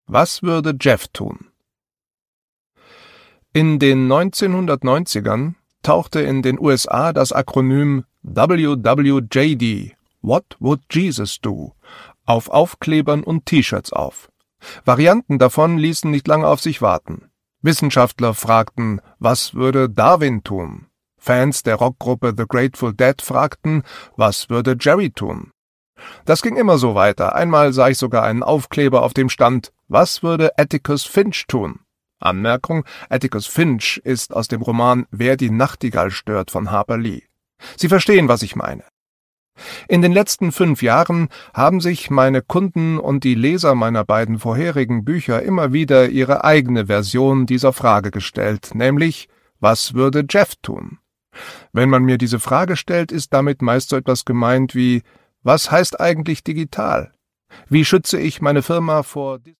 Was würde Jeff tun? In den 1990ern tauchte in den USA das Akronym WWJD, What Would Jesus Do, auf Aufklebern und T-Shirts auf. Varianten davon ließen nicht lange auf sich warten. Wissenschaftler fragten, was würde Darwin tun? Fans der Rockgruppe The Grateful Dead fragten, was würde Jerry tun? Das ging immer so weiter. Einmal sah ich sogar einen Aufkleber, auf dem stand, was würde Atticus Finch tun? Anmerkung, Atticus Finch ist aus dem Roman Wer die Nachtigall stört von Harper Lee. Sie verstehen, was ich meine. In den letzten 5 Jahren haben sich meine Kunden und die Leser meiner beiden vorherigen Bücher immer wieder ihre eigene Version dieser Frage gestellt, nämlich, was würde Jeff tun? Wenn man mir diese Frage stellt, ist damit meist so etwas gemeint wie, was heißt eigentlich digital? Wie schütze ich meine Firma vor